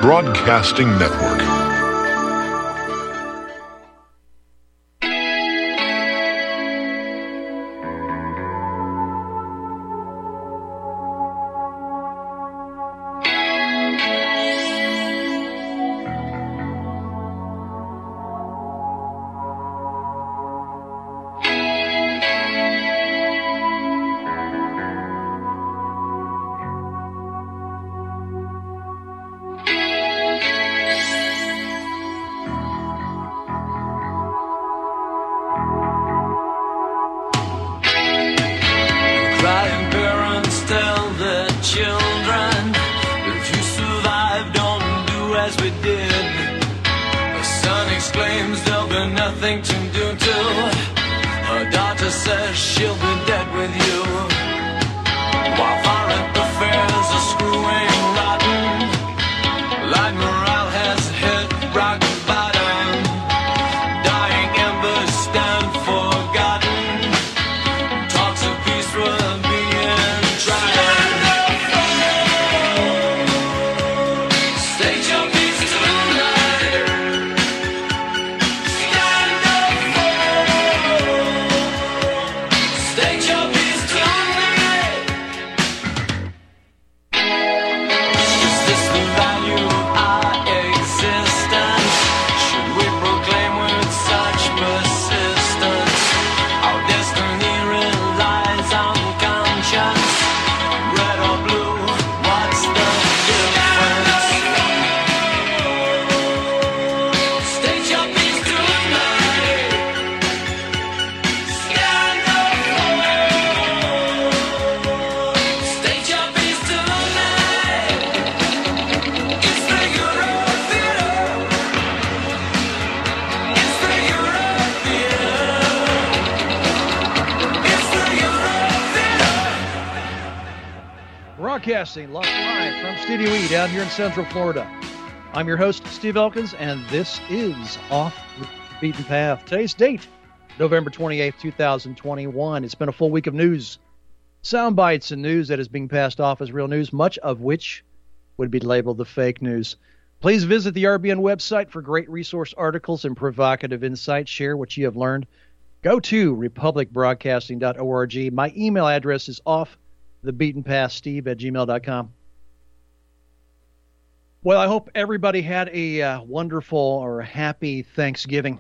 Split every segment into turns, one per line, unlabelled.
Broadcasting Network.
Broadcasting live from Studio E down here in Central Florida. I'm your host, Steve Elkins, and this is Off the Beaten Path. Today's date, November 28th, 2021. It's been a full week of news, sound bites, and news that is being passed off as real news, much of which would be labeled the fake news. Please visit the RBN website for great resource articles and provocative insights. Share what you have learned. Go to republicbroadcasting.org. My email address is offthebeatenpathsteve@gmail.com. Well, I hope everybody had a wonderful or happy Thanksgiving.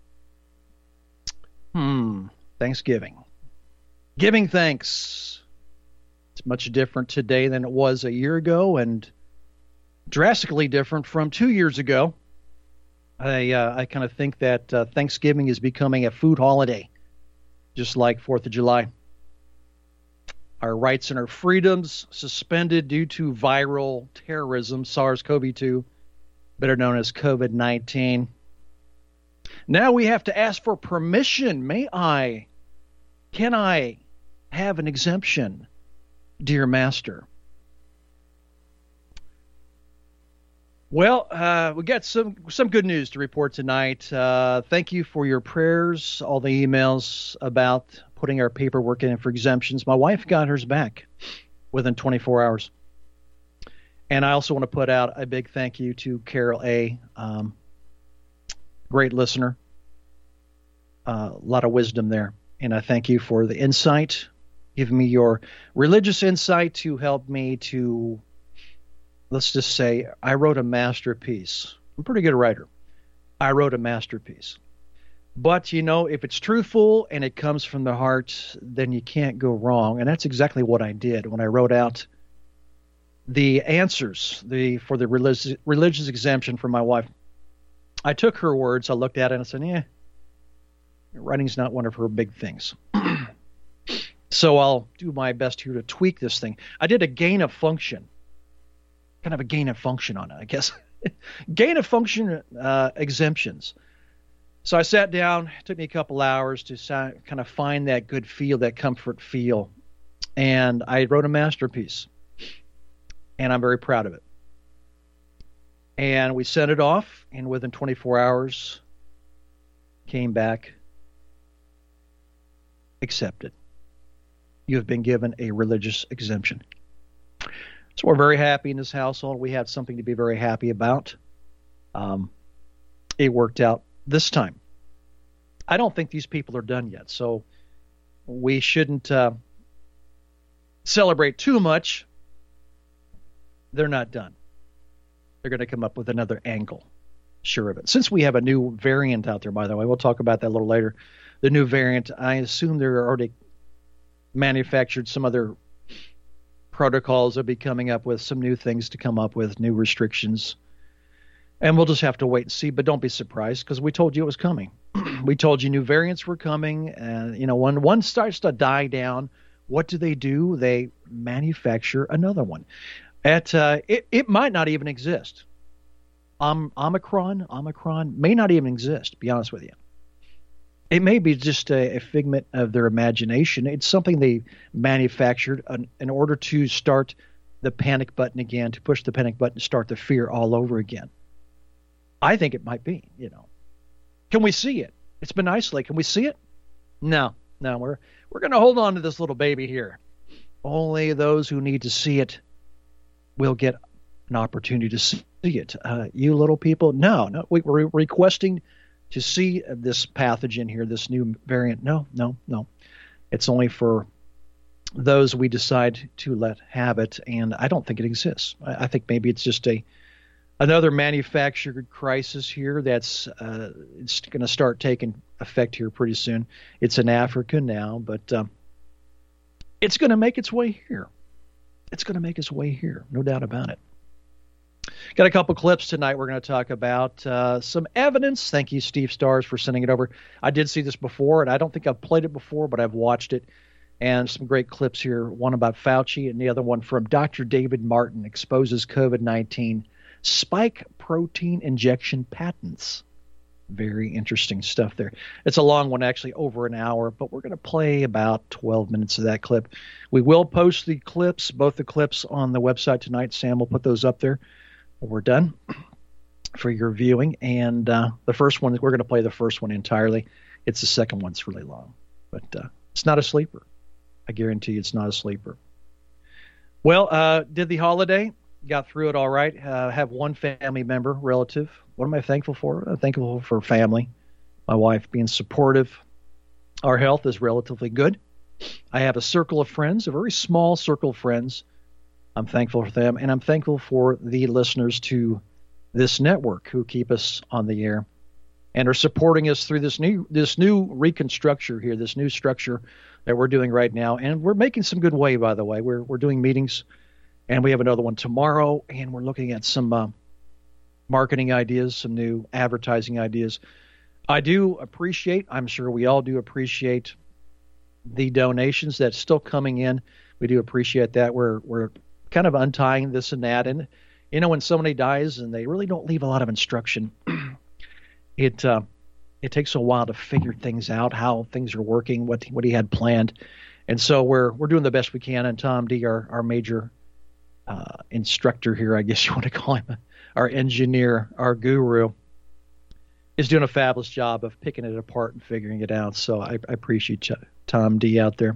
Thanksgiving. Giving thanks. It's much different today than it was a year ago, and drastically different from 2 years ago. I kind of think that Thanksgiving is becoming a food holiday, just like 4th of July. Our rights and our freedoms suspended due to viral terrorism, SARS-CoV-2, better known as COVID-19. Now we have to ask for permission. Can I have an exemption, dear master? Well, we got some good news to report tonight. Thank you for your prayers, all the emails about putting our paperwork in for exemptions. My wife got hers back within 24 hours. And I also want to put out a big thank you to Carol A., great listener. A lot of wisdom there. And I thank you for the insight, giving me your religious insight to help me to, let's just say, I wrote a masterpiece. I'm a pretty good writer. I wrote a masterpiece. But, if it's truthful and it comes from the heart, then you can't go wrong. And that's exactly what I did when I wrote out the answers for the religious exemption for my wife. I took her words, I looked at it, and I said, writing's not one of her big things. So I'll do my best here to tweak this thing. I did a gain of function. Kind of a gain of function on it, I guess. Gain of function exemptions. So I sat down. It took me a couple hours to kind of find that good feel, that comfort feel. And I wrote a masterpiece. And I'm very proud of it. And we sent it off, and within 24 hours, came back, accepted. You have been given a religious exemption. So we're very happy in this household. We had something to be very happy about. Um, it worked out this time. I don't think these people are done yet, so we shouldn't celebrate too much. They're not done. They're going to come up with another angle. Sure of it. Since we have a new variant out there, by the way, we'll talk about that a little later. The new variant, I assume they're already manufactured some other protocols. They'll be coming up with some new things to come up with, new restrictions. And we'll just have to wait and see. But don't be surprised because we told you it was coming. We told you new variants were coming. And, when one starts to die down, what do? They manufacture another one. It might not even exist. Omicron may not even exist, to be honest with you. It may be just a figment of their imagination. It's something they manufactured in order to start the panic button again, to push the panic button, to start the fear all over again. I think it might be, Can we see it? It's been isolated. Can we see it? No. We're going to hold on to this little baby here. Only those who need to see it will get an opportunity to see it. You little people, no. We're requesting to see this pathogen here, this new variant. No. It's only for those we decide to let have it, and I don't think it exists. I think maybe it's just another manufactured crisis here that's it's going to start taking effect here pretty soon. It's in Africa now, but it's going to make its way here. It's going to make its way here, no doubt about it. Got a couple clips tonight. We're going to talk about some evidence. Thank you, Steve Stars, for sending it over. I did see this before, and I don't think I've played it before, but I've watched it. And some great clips here, one about Fauci and the other one from Dr. David Martin, exposes COVID-19 spike protein injection patents. Very interesting stuff there. It's a long one, actually, over an hour, but we're going to play about 12 minutes of that clip. We will post the clips, both the clips, on the website tonight. Sam will put those up there when we're done for your viewing. And the first one, we're going to play the first one entirely. It's the second one that's really long, but it's not a sleeper. I guarantee you it's not a sleeper. Well, did the holiday. Got through it all right. Have one family member, relative. What am I thankful for? I'm thankful for family. My wife being supportive. Our health is relatively good. I have a circle of friends, a very small circle of friends. I'm thankful for them, and I'm thankful for the listeners to this network who keep us on the air and are supporting us through this new reconstruction here, this new structure that we're doing right now. And we're making some good way, by the way. We're doing meetings. And we have another one tomorrow, and we're looking at some marketing ideas, some new advertising ideas. I do appreciate, I'm sure we all do appreciate the donations that's still coming in. We do appreciate that. We're kind of untying this and that. And, when somebody dies and they really don't leave a lot of instruction, it takes a while to figure things out, how things are working, what he had planned. And so we're doing the best we can. And Tom D, our major instructor here, I guess you want to call him, our engineer, our guru, is doing a fabulous job of picking it apart and figuring it out. So I appreciate Tom D out there.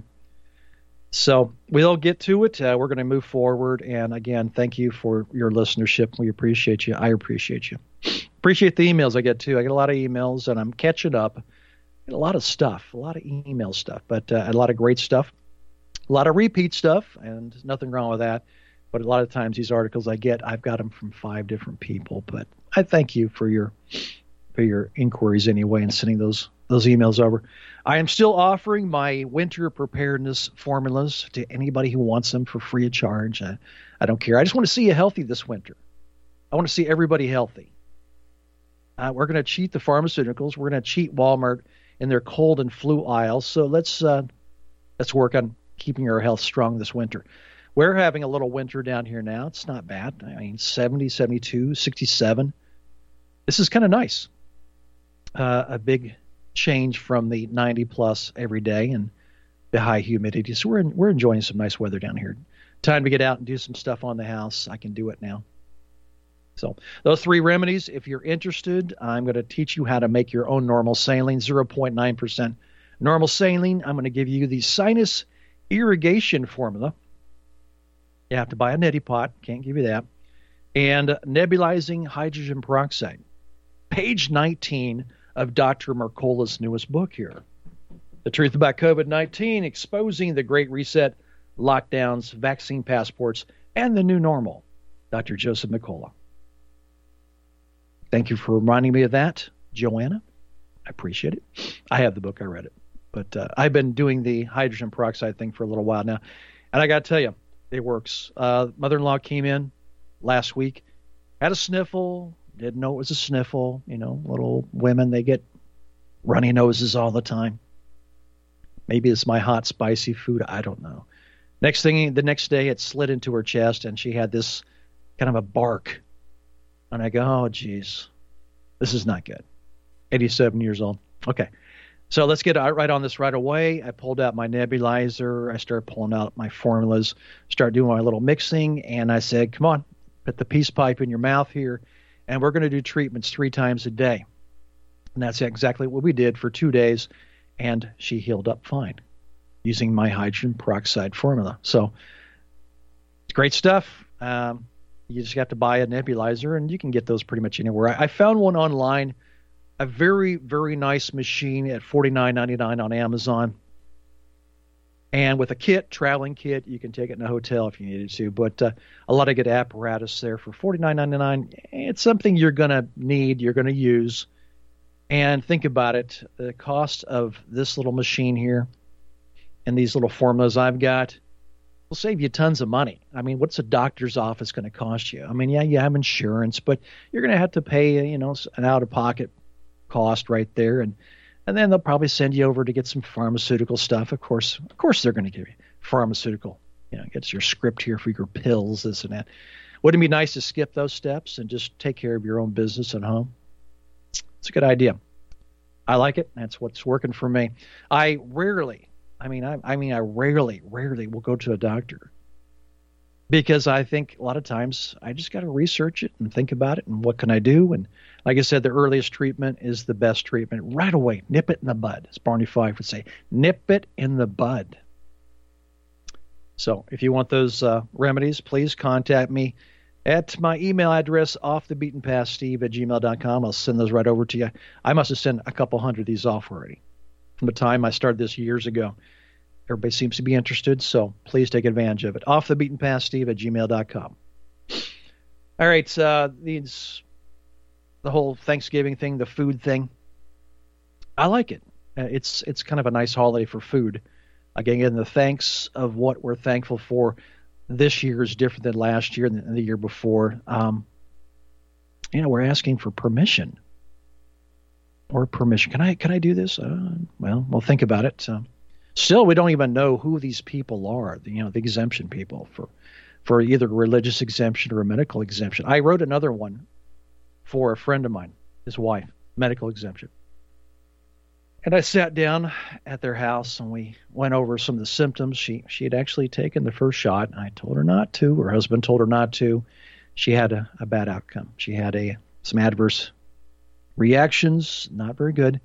So we'll get to it. We're going to move forward. And again, thank you for your listenership. We appreciate you. I appreciate you. Appreciate the emails I get too. I get a lot of emails and I'm catching up. I get a lot of stuff, a lot of email stuff, but a lot of great stuff, a lot of repeat stuff, and nothing wrong with that. But a lot of times these articles I've got them from 5 different people. But I thank you for your inquiries anyway and sending those emails over. I am still offering my winter preparedness formulas to anybody who wants them for free of charge. I don't care. I just want to see you healthy this winter. I want to see everybody healthy. We're going to cheat the pharmaceuticals. We're going to cheat Walmart in their cold and flu aisles. So let's work on keeping our health strong this winter. We're having a little winter down here now. It's not bad. I mean, 70, 72, 67. This is kind of nice. A big change from the 90 plus every day and the high humidity. So we're enjoying some nice weather down here. Time to get out and do some stuff on the house. I can do it now. So those 3 remedies, if you're interested, I'm going to teach you how to make your own normal saline, 0.9% normal saline. I'm going to give you the sinus irrigation formula. You have to buy a neti pot. Can't give you that. And nebulizing hydrogen peroxide. Page 19 of Dr. Mercola's newest book here. The Truth About COVID-19, Exposing the Great Reset, Lockdowns, Vaccine Passports, and the New Normal. Dr. Joseph Mercola. Thank you for reminding me of that, Joanna. I appreciate it. I have the book. I read it. But I've been doing the hydrogen peroxide thing for a little while now. And I got to tell you, it works. Mother-in-law came in last week, had a sniffle, didn't know it was a sniffle. You know, little women, they get runny noses all the time. Maybe it's my hot, spicy food. I don't know. The next day, it slid into her chest, and she had this kind of a bark. And I go, oh, geez, this is not good. 87 years old. Okay. So let's get right on this right away. I pulled out my nebulizer. I started pulling out my formulas, started doing my little mixing, and I said, come on, put the peace pipe in your mouth here, and we're going to do treatments 3 times a day. And that's exactly what we did for 2 days, and she healed up fine using my hydrogen peroxide formula. So it's great stuff. You just have to buy a nebulizer, and you can get those pretty much anywhere. I found one online, a very, very nice machine at $49.99 on Amazon. And with a kit, traveling kit, you can take it in a hotel if you needed to. But a lot of good apparatus there for $49.99. It's something you're going to need, you're going to use. And think about it, the cost of this little machine here and these little formulas I've got will save you tons of money. I mean, what's a doctor's office going to cost you? I mean, yeah, you have insurance, but you're going to have to pay, an out-of-pocket cost right there, and then they'll probably send you over to get some pharmaceutical stuff. Of course, they're going to give you pharmaceutical. Get your script here for your pills, this and that. Wouldn't it be nice to skip those steps and just take care of your own business at home? It's a good idea. I like it. That's what's working for me. I rarely will go to a doctor because I think a lot of times I just got to research it and think about it and what can I do. And like I said, the earliest treatment is the best treatment right away. Nip it in the bud, as Barney Fife would say. Nip it in the bud. So if you want those remedies, please contact me at my email address, offthebeatenpathsteve@gmail.com. I'll send those right over to you. I must have sent a couple hundred of these off already from the time I started this years ago. Everybody seems to be interested, so please take advantage of it. offthebeatenpathsteve@gmail.com. All right, the whole Thanksgiving thing, the food thing, I like it. It's kind of a nice holiday for food. Again, the thanks of what we're thankful for this year is different than last year and the year before. We're asking for permission. Or permission. Can I do this? We'll think about it. Still, we don't even know who these people are. The exemption people for either a religious exemption or a medical exemption. I wrote another one for a friend of mine, his wife, medical exemption. And I sat down at their house and we went over some of the symptoms. She had actually taken the first shot. I told her not to. Her husband told her not to. She had a bad outcome. She had some adverse reactions, not very good.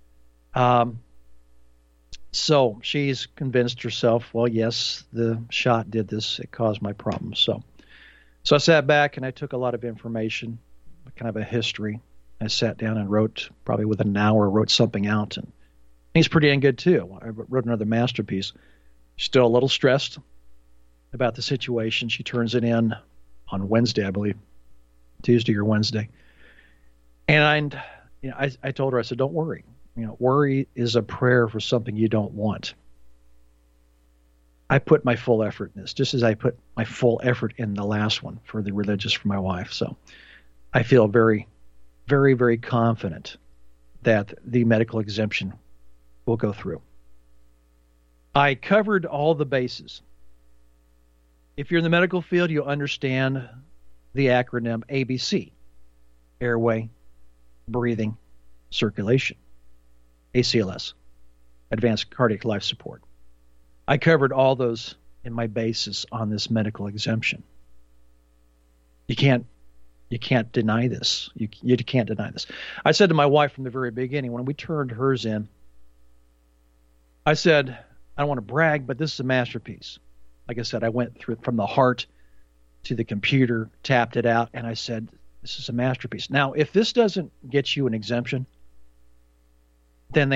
So she's convinced herself, well, yes, the shot did this. It caused my problem. So I sat back and I took a lot of information, kind of a history. I sat down and wrote, probably within an hour, wrote something out. And he's pretty dang good, too. I wrote another masterpiece. Still a little stressed about the situation. She turns it in on Wednesday, I believe, Tuesday or Wednesday. And I told her, I said, don't worry. Worry is a prayer for something you don't want. I put my full effort in this, just as I put my full effort in the last one for the religious for my wife. So I feel very, very, very confident that the medical exemption will go through. I covered all the bases. If you're in the medical field, you'll understand the acronym ABC: airway, breathing, circulation. ACLS, Advanced Cardiac Life Support. I covered all those in my basis on this medical exemption. You can't deny this. You can't deny this. I said to my wife from the very beginning, when we turned hers in, I said, I don't want to brag, but this is a masterpiece. Like I said, I went through from the heart to the computer, tapped it out, and I said, this is a masterpiece. Now, if this doesn't get you an exemption, then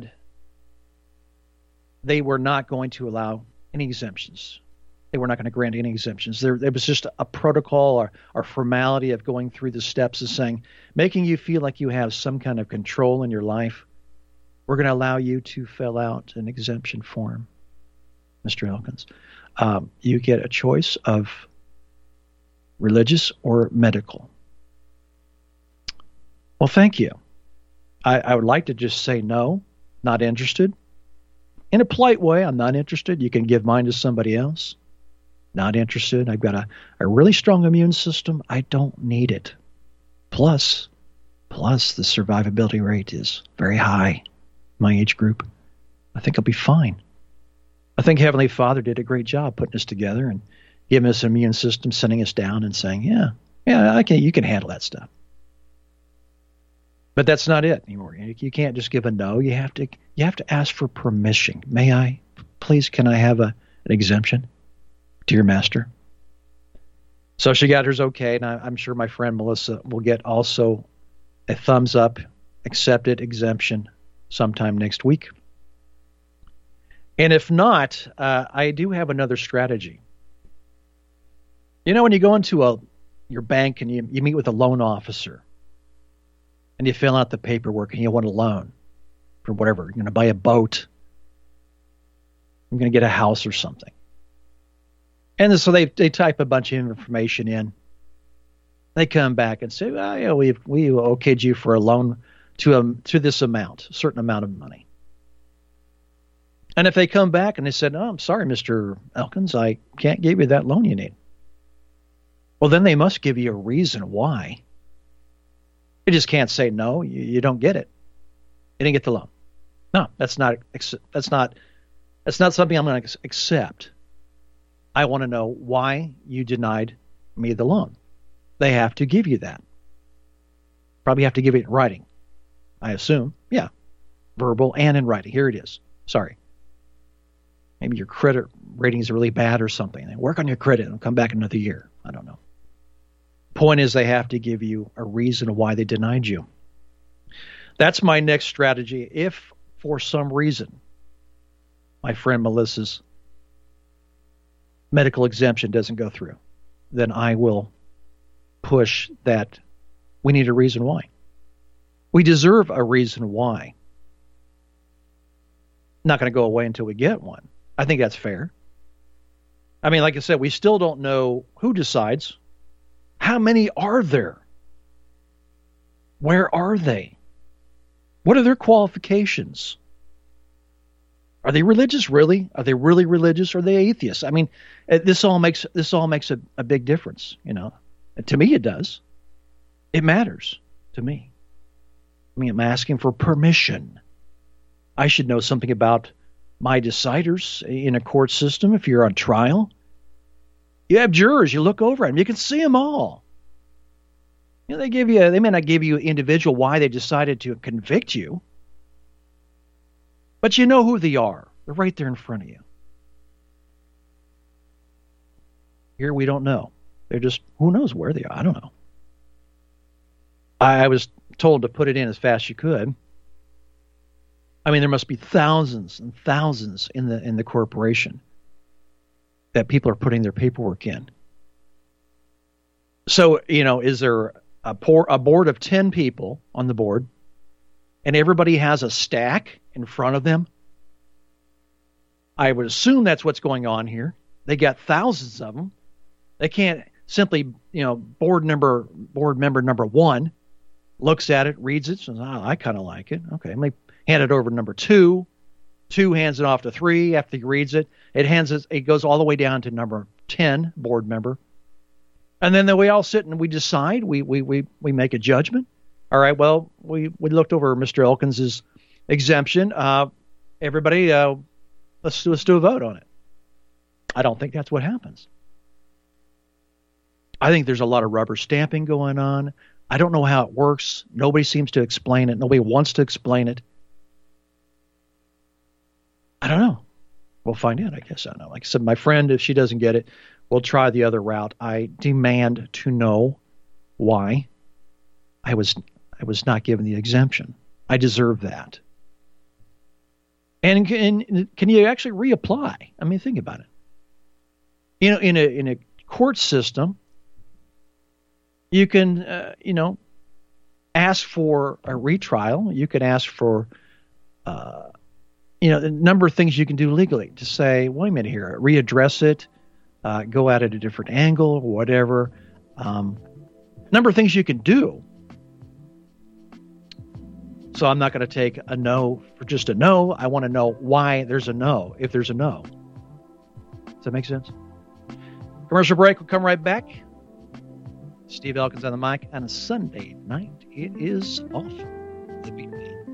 they were not going to allow any exemptions. They were not going to grant any exemptions. There was just a protocol or formality of going through the steps of saying, making you feel like you have some kind of control in your life. We're going to allow you to fill out an exemption form, Mr. Elkins. You get a choice of religious or medical. Well, thank you. I would like to just say no, not interested. In a polite way, I'm not interested. You can give mine to somebody else. Not interested. I've got a really strong immune system. I don't need it. Plus, the survivability rate is very high. My age group. I think I'll be fine. I think Heavenly Father did a great job putting us together and giving us an immune system, sending us down and saying, yeah, you can handle that stuff. But that's not it anymore. You can't just give a no. You have to ask for permission. May I, please, can I have an exemption, dear master? So she got hers okay, and I'm sure my friend Melissa will get also a thumbs up, accepted exemption sometime next week. And if not, I do have another strategy. You know, when you go into your bank and you meet with a loan officer, and you fill out the paperwork and you want a loan for whatever. You're going to buy a boat. You're going to get a house or something. And so they type a bunch of information in. They come back and say, well, yeah, we okayed you for a loan to this amount, a certain amount of money. And if they come back and they said, oh, I'm sorry, Mr. Elkins, I can't give you that loan you need. Well, then they must give you a reason why. You just can't say no. You don't get it. You didn't get the loan. No, that's not something I'm going to accept. I want to know why you denied me the loan. They have to give you that. Probably have to give it in writing, I assume. Yeah, verbal and in writing. Here it is. Sorry. Maybe your credit rating is really bad or something. They work on your credit and come back another year. I don't know. Point is, they have to give you a reason why they denied you. That's my next strategy. If for some reason my friend Melissa's medical exemption doesn't go through, then I will push that we need a reason why. We deserve a reason why. Not going to go away until we get one. I think that's fair. I mean, like I said, we still don't know who decides. How many are there? Where are they? What are their qualifications? Are they religious, really? Are they really religious, or are they atheists? I mean, this all makes a big difference, you know. To me, it does. It matters to me. I mean, I'm asking for permission. I should know something about my deciders in a court system. If you're on trial, you have jurors. You look over them. You can see them all. You know, they may not give you individual why they decided to convict you, but you know who they are. They're right there in front of you. Here we don't know. They're just, who knows where they are? I don't know. I was told to put it in as fast as you could. I mean, there must be thousands and thousands in the corporation that people are putting their paperwork in. So, you know, is there a board of 10 people on the board, and everybody has a stack in front of them? I would assume that's what's going on here. They got thousands of them. They can't simply, you know, board member number 1 looks at it, reads it, says, oh, I kind of like it. Okay, let me hand it over to number 2. 2 hands it off to 3 after he reads it. It goes all the way down to number 10 board member. And then we all sit and we decide, we make a judgment. All right, well, we looked over Mr. Elkins's exemption. Everybody, let's do a vote on it. I don't think that's what happens. I think there's a lot of rubber stamping going on. I don't know how it works. Nobody seems to explain it. Nobody wants to explain it. I don't know. We'll find out, I guess. I don't know. Like I said, my friend, if she doesn't get it, we'll try the other route. I demand to know why I was not given the exemption. I deserve that. And can you actually reapply? I mean, think about it. You know, in a court system, you can ask for a retrial. You can ask for a number of things you can do legally to say, wait a minute here, readdress it, go at it a different angle, whatever. Number of things you can do. So I'm not going to take a no for just a no. I want to know why there's a no, if there's a no. Does that make sense? Commercial break. We'll come right back. Steve Elkins on the mic on a Sunday night. It is off the beat.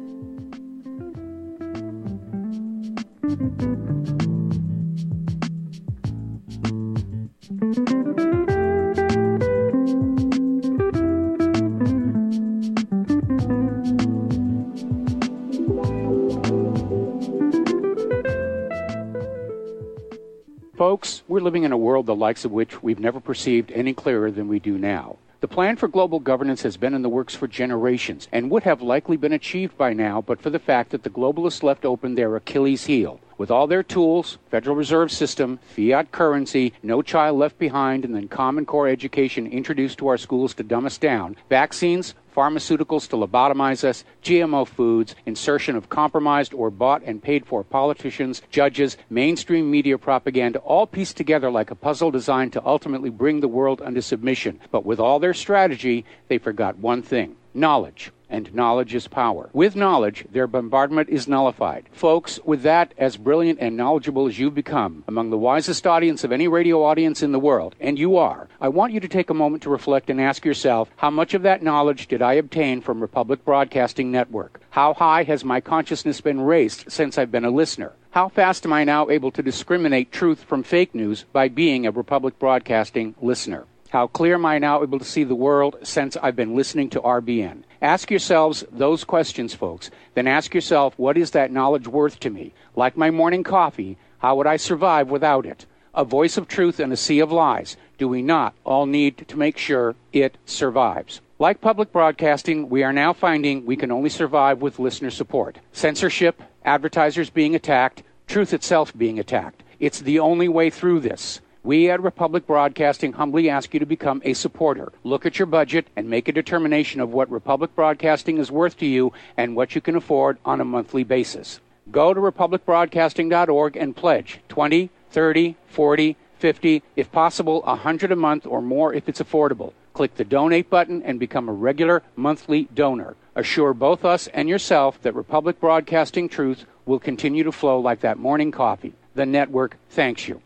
Folks, we're living in a world the likes of which we've never perceived any clearer than we do now. The plan for global governance has been in the works for generations and would have likely been achieved by now but for the fact that the globalists left open their Achilles heel. With all their tools, Federal Reserve System, fiat currency, no child left behind, and then Common Core education introduced to our schools to dumb us down, vaccines, pharmaceuticals to lobotomize us, GMO foods, insertion of compromised or bought and paid for politicians, judges, mainstream media propaganda, all pieced together like a puzzle designed to ultimately bring the world under submission. But with all their strategy, they forgot one thing: knowledge. And knowledge is power. With knowledge, their bombardment is nullified. Folks, with that, as brilliant and knowledgeable as you've become, among the wisest audience of any radio audience in the world, and you are, I want you to take a moment to reflect and ask yourself, how much of that knowledge did I obtain from Republic Broadcasting Network? How high has my consciousness been raised since I've been a listener? How fast am I now able to discriminate truth from fake news by being a Republic Broadcasting listener? How clear am I now able to see the world since I've been listening to RBN? Ask yourselves those questions, folks. Then ask yourself, what is that knowledge worth to me? Like my morning coffee, how would I survive without it? A voice of truth in a sea of lies. Do we not all need to make sure it survives? Like public broadcasting, we are now finding we can only survive with listener support. Censorship, advertisers being attacked, truth itself being attacked. It's the only way through this. We at Republic Broadcasting humbly ask you to become a supporter. Look at your budget and make a determination of what Republic Broadcasting is worth to you and what you can afford on a monthly basis. Go to republicbroadcasting.org and pledge $20, $30, $40, $50, if possible, $100 a month or more if it's affordable. Click the donate button and become a regular monthly donor. Assure both us and yourself that Republic Broadcasting truth will continue to flow like that morning coffee. The network thanks you.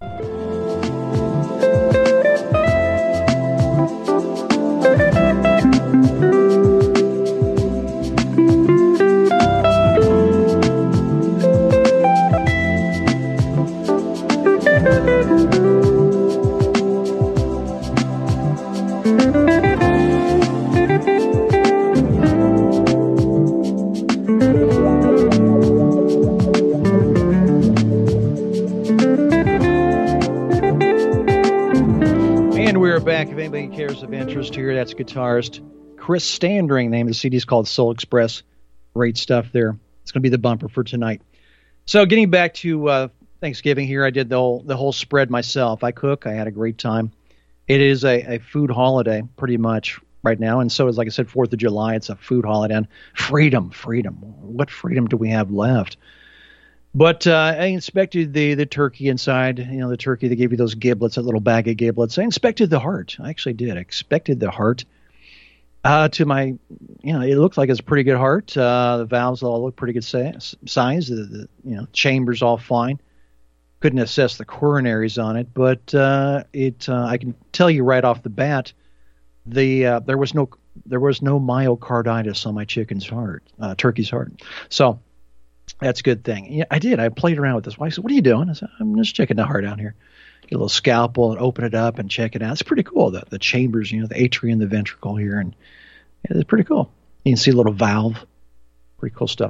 Back, if anybody cares of interest here, that's guitarist Chris Standring. Name of the CD is called Soul Express. Great stuff there. It's going to be the bumper for tonight. So getting back to Thanksgiving here, I did the whole spread myself. I cook. I had a great time. It is a food holiday pretty much right now, and so is, like I said, 4th of July. It's a food holiday. And freedom. What freedom do we have left? But I inspected the turkey inside, the turkey. They gave you those giblets, that little bag of giblets. I inspected the heart. I actually did. I inspected the heart. To my, it looked like it's a pretty good heart. The valves all look pretty good size. The chambers all fine. Couldn't assess the coronaries on it, but I can tell you right off the bat, there was no myocarditis on my turkey's heart. So. That's a good thing. Yeah, I did. I played around with this. Wife said, "What are you doing?" I said, "I'm just checking the heart out here. Get a little scalpel and open it up and check it out. It's pretty cool. The chambers, the atrium, the ventricle here, and it's pretty cool. You can see a little valve. Pretty cool stuff."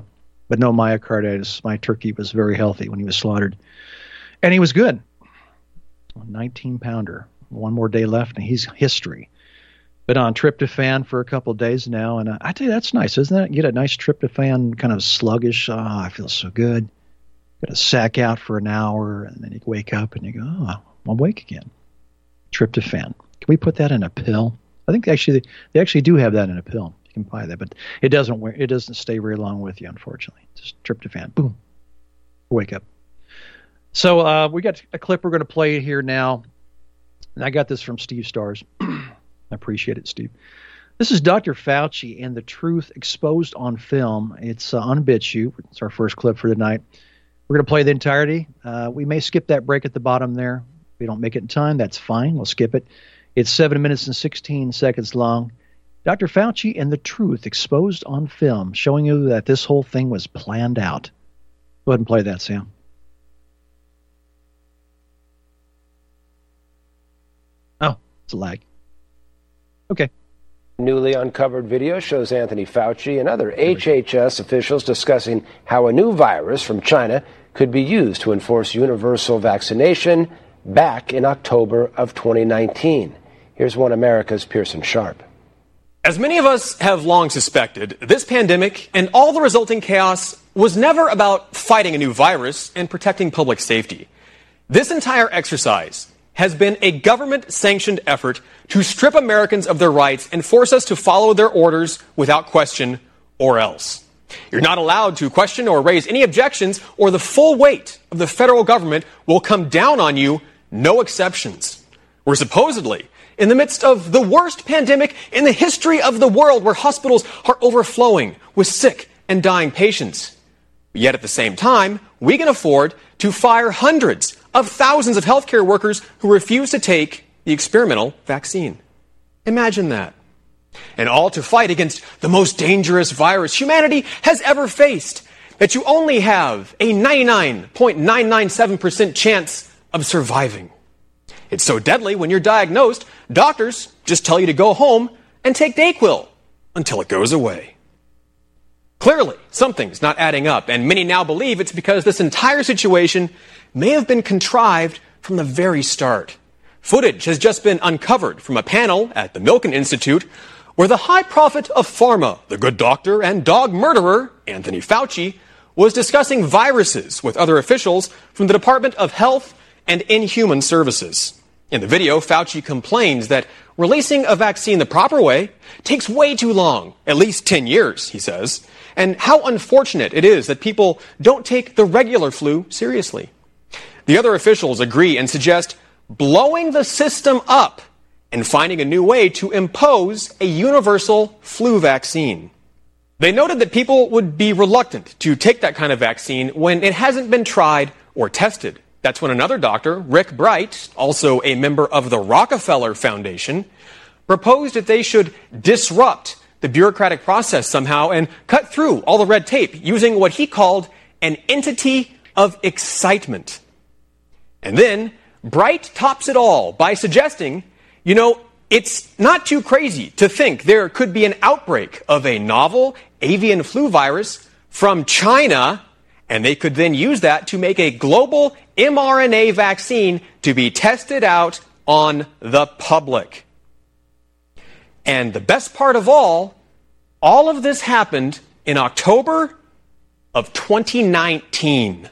but no myocarditis. My turkey was very healthy when he was slaughtered. And he was good. A 19-pounder. One more day left, and he's history. Been on tryptophan for a couple of days now, and I tell you, that's nice, isn't it? You get a nice tryptophan, kind of sluggish. Oh, I feel so good. Got to sack out for an hour, and then you wake up and you go, oh, I'm awake again. Tryptophan. Can we put that in a pill? I think they actually do have that in a pill. You can buy that, but it doesn't stay very long with you, unfortunately. Just tryptophan. Boom. Wake up. So we got a clip we're going to play here now. And I got this from Steve Stars. I appreciate it, Steve. This is Dr. Fauci and the truth exposed on film. It's on BitChute. It's our first clip for tonight. We're going to play the entirety. We may skip that break at the bottom there. If we don't make it in time, that's fine. We'll skip it. It's 7 minutes and 16 seconds long. Dr. Fauci and the truth exposed on film, showing you that this whole thing was planned out. Go ahead and play that, Sam. Oh, it's a lag. Okay.
Newly uncovered video shows Anthony Fauci and other HHS officials discussing how a new virus from China could be used to enforce universal vaccination back in October of 2019. Here's One America's Pearson Sharp.
As many of us have long suspected, this pandemic and all the resulting chaos was never about fighting a new virus and protecting public safety. This entire exercise has been a government-sanctioned effort to strip Americans of their rights and force us to follow their orders without question or else. You're not allowed to question or raise any objections, or the full weight of the federal government will come down on you, no exceptions. We're supposedly in the midst of the worst pandemic in the history of the world, where hospitals are overflowing with sick and dying patients. Yet at the same time, we can afford to fire hundreds of thousands of healthcare workers who refuse to take the experimental vaccine. Imagine that. And all to fight against the most dangerous virus humanity has ever faced, that you only have a 99.997% chance of surviving. It's so deadly, when you're diagnosed, doctors just tell you to go home and take Dayquil until it goes away. Clearly, something's not adding up, and many now believe it's because this entire situation may have been contrived from the very start. Footage has just been uncovered from a panel at the Milken Institute where the high prophet of pharma, the good doctor and dog murderer, Anthony Fauci, was discussing viruses with other officials from the Department of Health and Inhuman Services. In the video, Fauci complains that releasing a vaccine the proper way takes way too long, at least 10 years, he says, and how unfortunate it is that people don't take the regular flu seriously. The other officials agree and suggest blowing the system up and finding a new way to impose a universal flu vaccine. They noted that people would be reluctant to take that kind of vaccine when it hasn't been tried or tested. That's when another doctor, Rick Bright, also a member of the Rockefeller Foundation, proposed that they should disrupt the bureaucratic process somehow and cut through all the red tape using what he called an entity of excitement. And then Bright tops it all by suggesting, it's not too crazy to think there could be an outbreak of a novel avian flu virus from China, and they could then use that to make a global mRNA vaccine to be tested out on the public. And the best part of all of this happened in October of 2019.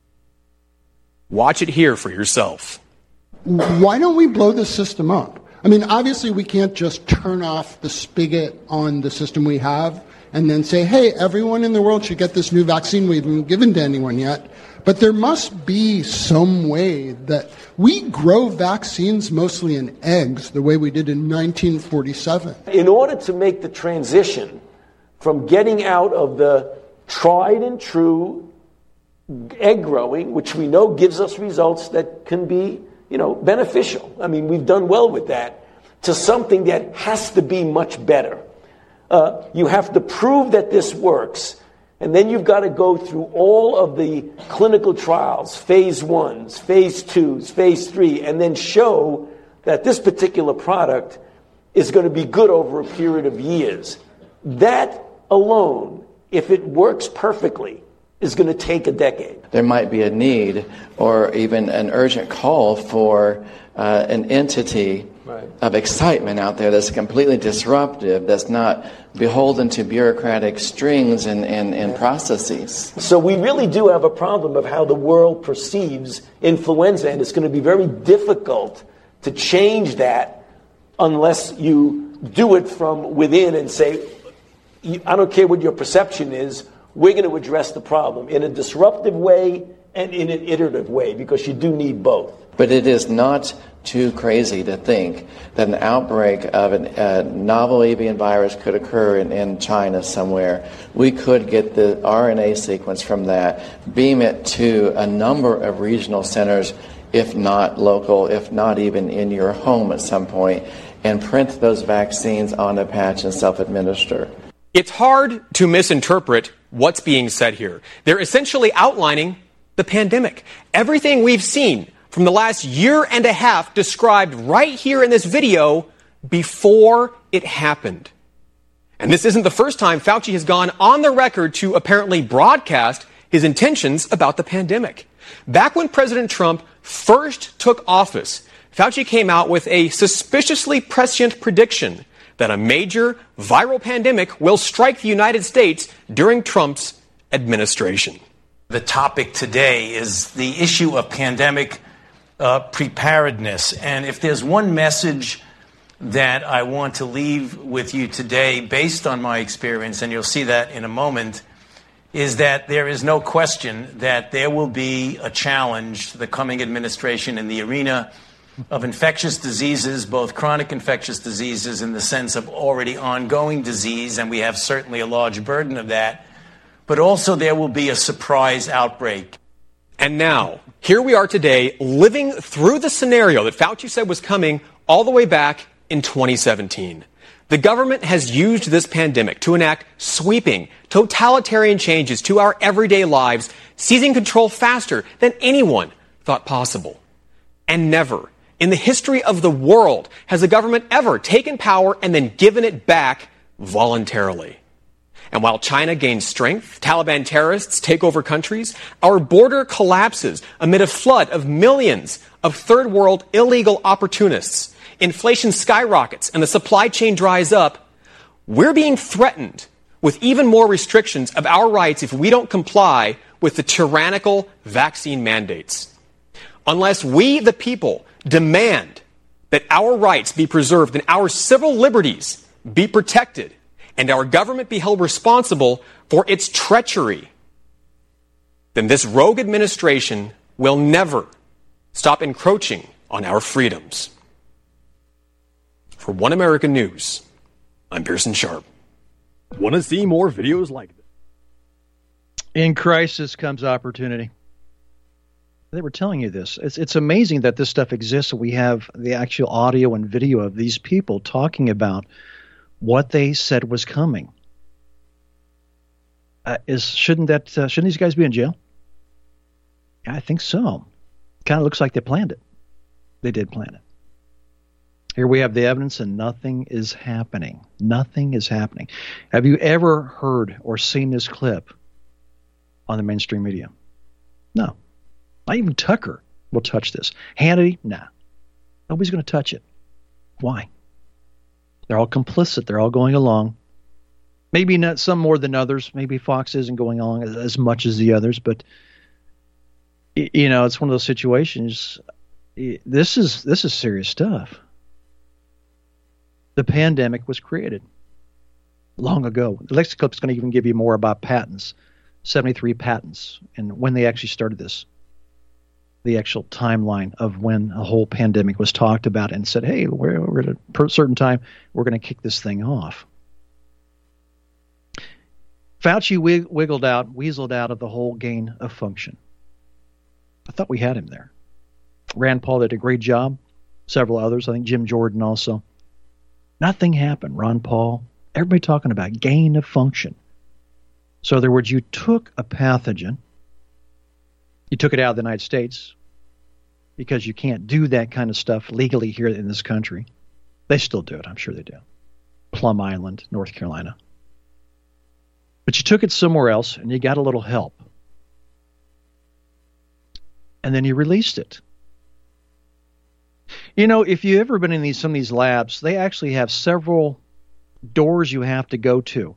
Watch it here for yourself.
Why don't we blow the system up? I mean, obviously we can't just turn off the spigot on the system we have and then say, hey, everyone in the world should get this new vaccine we haven't given to anyone yet. But there must be some way that we grow vaccines mostly in eggs, the way we did in 1947.
In order to make the transition from getting out of the tried and true egg growing, which we know gives us results that can be, beneficial. I mean, we've done well with that, to something that has to be much better. You have to prove that this works, and then you've got to go through all of the clinical trials, phase 1s, phase 2s, phase 3, and then show that this particular product is going to be good over a period of years. That alone if it works perfectly, is going to take a decade.
There might be a need or even an urgent call for an entity of excitement out there that's completely disruptive, that's not beholden to bureaucratic strings and processes.
So we really do have a problem of how the world perceives influenza, and it's going to be very difficult to change that unless you do it from within and say, I don't care what your perception is, we're going to address the problem in a disruptive way and in an iterative way, because you do need both.
But it is not too crazy to think that an outbreak of a novel avian virus could occur in China somewhere. We could get the RNA sequence from that, beam it to a number of regional centers, if not local, if not even in your home at some point, and print those vaccines on a patch and self-administer.
It's hard to misinterpret what's being said here. They're essentially outlining the pandemic. Everything we've seen from the last year and a half described right here in this video before it happened. And this isn't the first time Fauci has gone on the record to apparently broadcast his intentions about the pandemic. Back when President Trump first took office, Fauci came out with a suspiciously prescient prediction that a major viral pandemic will strike the United States during Trump's administration.
The topic today is the issue of pandemic preparedness. And if there's one message that I want to leave with you today, based on my experience, and you'll see that in a moment, is that there is no question that there will be a challenge to the coming administration in the arena of infectious diseases, both chronic infectious diseases in the sense of already ongoing disease, and we have certainly a large burden of that, but also there will be a surprise outbreak.
And now, here we are today, living through the scenario that Fauci said was coming all the way back in 2017. The government has used this pandemic to enact sweeping, totalitarian changes to our everyday lives, seizing control faster than anyone thought possible. And never, in the history of the world, has the government ever taken power and then given it back voluntarily. And while China gains strength, Taliban terrorists take over countries, our border collapses amid a flood of millions of third world illegal opportunists, inflation skyrockets, and the supply chain dries up, we're being threatened with even more restrictions of our rights if we don't comply with the tyrannical vaccine mandates. Unless we, the people, demand that our rights be preserved and our civil liberties be protected, and our government be held responsible for its treachery, then this rogue administration will never stop encroaching on our freedoms. For One American News, I'm Pearson Sharp.
Want to see more videos like this?
In crisis comes opportunity. They were telling you this. It's amazing that this stuff exists. We have the actual audio and video of these people talking about what they said was coming. Shouldn't these guys be in jail? I think so. Kind of looks like they planned it. They did plan it. Here we have the evidence, and nothing is happening. Nothing is happening. Have you ever heard or seen this clip on the mainstream media? No. Not even Tucker will touch this. Hannity? Nah. Nobody's going to touch it. Why? They're all complicit. They're all going along. Maybe not some more than others. Maybe Fox isn't going along as much as the others, but it's one of those situations. This is serious stuff. The pandemic was created long ago. The next clip is going to even give you more about patents, 73 patents, and when they actually started this. The actual timeline of when a whole pandemic was talked about and said, hey, we're at a certain time, we're going to kick this thing off. Fauci weaseled out of the whole gain of function. I thought we had him there. Rand Paul did a great job. Several others, I think Jim Jordan also. Nothing happened. Ron Paul, everybody talking about gain of function. So in other words, you took a pathogen, you took it out of the United States because you can't do that kind of stuff legally here in this country. They still do it. I'm sure they do. Plum Island, North Carolina. But you took it somewhere else and you got a little help. And then you released it. You know, if you've ever been in some of these labs, they actually have several doors you have to go through,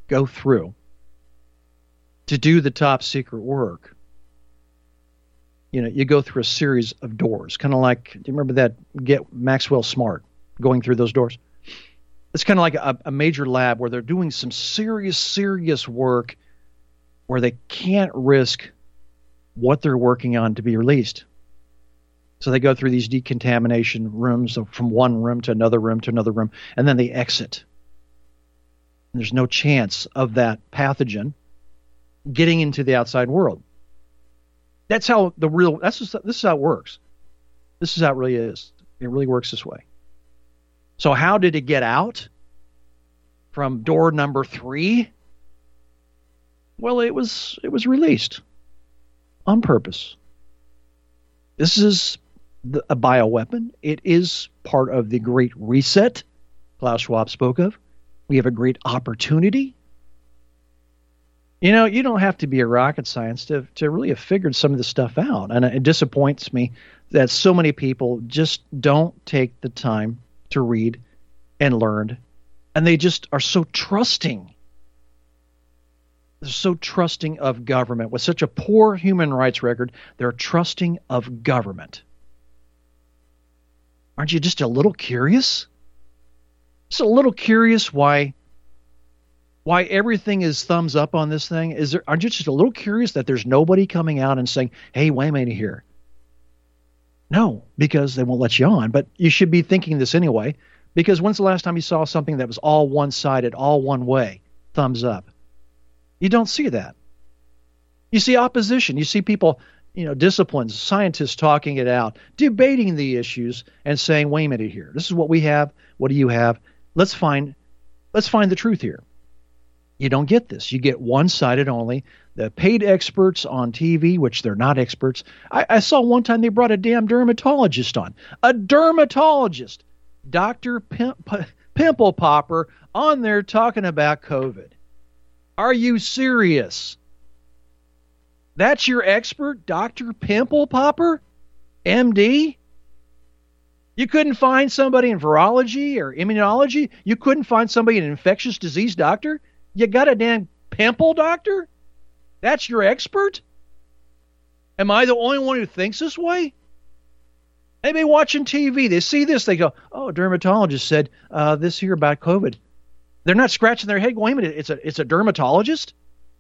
to do the top secret work. You know, you go through a series of doors, kind of like, do you remember that Get Maxwell Smart, going through those doors? It's kind of like a major lab where they're doing some serious work where they can't risk what they're working on to be released. So they go through these decontamination rooms, so from one room to another room to another room, and then they exit. And there's no chance of that pathogen getting into the outside world. That's how this is how it works. This is how it really is. It really works this way. So how did it get out from door number 3? Well, it was released on purpose. This is a bioweapon. It is part of the Great Reset Klaus Schwab spoke of. We have a great opportunity. You know, you don't have to be a rocket scientist to really have figured some of this stuff out. And it disappoints me that so many people just don't take the time to read and learn. And they just are so trusting. They're so trusting of government. With such a poor human rights record, they're trusting of government. Aren't you just a little curious? Just a little curious why everything is thumbs up on this thing? Aren't you just a little curious that there's nobody coming out and saying, hey, wait a minute here? No, because they won't let you on. But you should be thinking this anyway, because when's the last time you saw something that was all one-sided, all one way, thumbs up? You don't see that. You see opposition. You see people, disciplines, scientists talking it out, debating the issues and saying, wait a minute here. This is what we have. What do you have? Let's find the truth here. You don't get this. You get one-sided only. The paid experts on TV, which they're not experts. I saw one time they brought a damn dermatologist on. A dermatologist. Dr. Pimple Popper on there talking about COVID. Are you serious? That's your expert, Dr. Pimple Popper? MD? You couldn't find somebody in virology or immunology? You couldn't find somebody an infectious disease doctor? You got a damn pimple doctor? That's your expert? Am I the only one who thinks this way? They be watching TV. They see this. They go, oh, a dermatologist said this here about COVID. They're not scratching their head. Wait a minute, it's a dermatologist?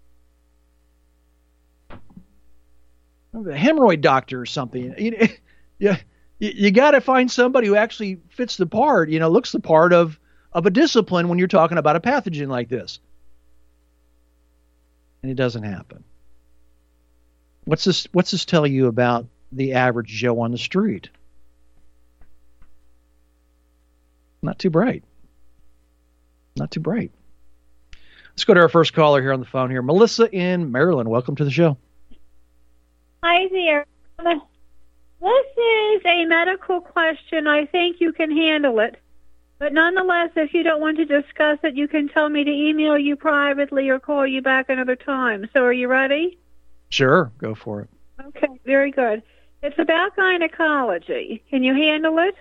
A hemorrhoid doctor or something. You got to find somebody who actually fits the part, looks the part of a discipline when you're talking about a pathogen like this. And it doesn't happen. What's this tell you about the average Joe on the street? Not too bright. Not too bright. Let's go to our first caller here on the phone here. Melissa in Maryland. Welcome to the show.
Hi there. This is a medical question. I think you can handle it. But nonetheless, if you don't want to discuss it, you can tell me to email you privately or call you back another time. So are you ready?
Sure. Go for it.
Okay. Very good. It's about gynecology. Can you handle it?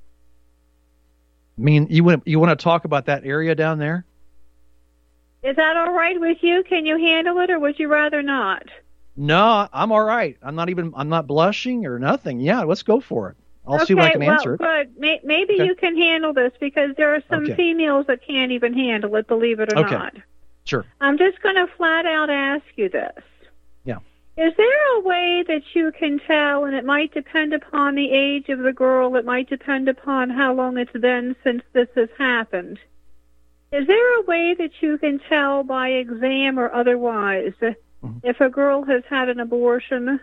I mean, you want to talk about that area down there?
Is that all right with you? Can you handle it, or would you rather not?
No, I'm all right. I'm not blushing or nothing. Yeah, let's go for it. I'll see if I can answer it.
Good. Maybe you can handle this, because there are some females that can't even handle it, believe it or not.
Sure.
I'm just going to flat out ask you this.
Yeah.
Is there a way that you can tell, and it might depend upon the age of the girl, it might depend upon how long it's been since this has happened. Is there a way that you can tell by exam or otherwise if a girl has had an abortion?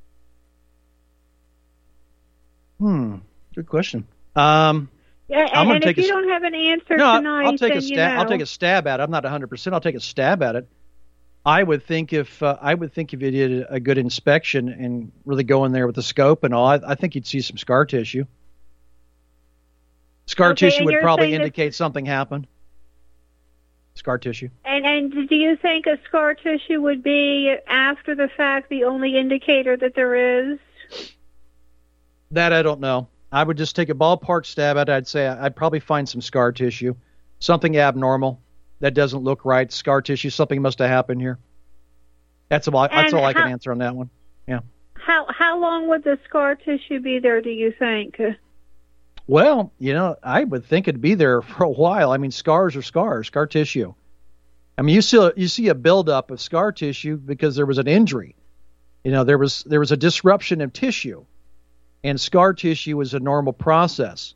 Good question.
Yeah, and if you don't have an answer tonight,
I'll take a stab at it. I'm not 100%. I'll take a stab at it. I would think if you did a good inspection and really go in there with the scope and all, I think you'd see some scar tissue. Scar tissue would probably indicate something happened. scar tissue.
And do you think a scar tissue would be, after the fact, the only indicator that there is?
That I don't know. I would just take a ballpark stab at it. I'd say I'd probably find some scar tissue, something abnormal that doesn't look right. Scar tissue, something must have happened here. That's all I can answer on that one. Yeah.
How long would the scar tissue be there, do you think?
Well, I would think it'd be there for a while. I mean, scars are scars, scar tissue. I mean, you see a buildup of scar tissue because there was an injury. There was a disruption of tissue, and scar tissue is a normal process.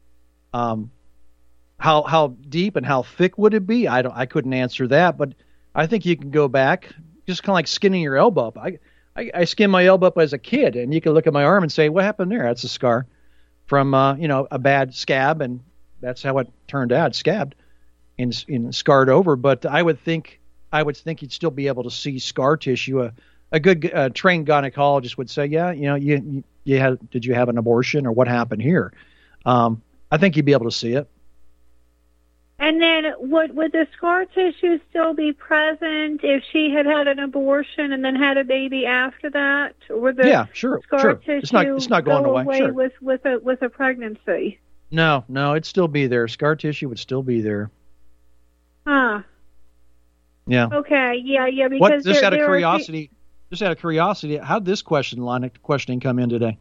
How deep and how thick would it be? I couldn't answer that, but I think you can go back, just kind of like skinning your elbow up. I skinned my elbow up as a kid, and you can look at my arm and say, what happened there? That's a scar from a bad scab, and that's how it turned out, scabbed and scarred over. But I would think you'd still be able to see scar tissue. A good trained gynecologist would say, yeah, did you have an abortion or what happened here? I think you'd be able to see it.
And then would the scar tissue still be present if she had an abortion and then had a baby after that? Or would the scar tissue
it's not going away. Sure.
with a pregnancy?
No, it'd still be there. Scar tissue would still be there.
Huh.
Yeah.
Okay. Yeah. Because
just out of curiosity, how did this line of questioning come in today?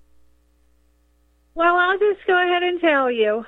Well, I'll just go ahead and tell you.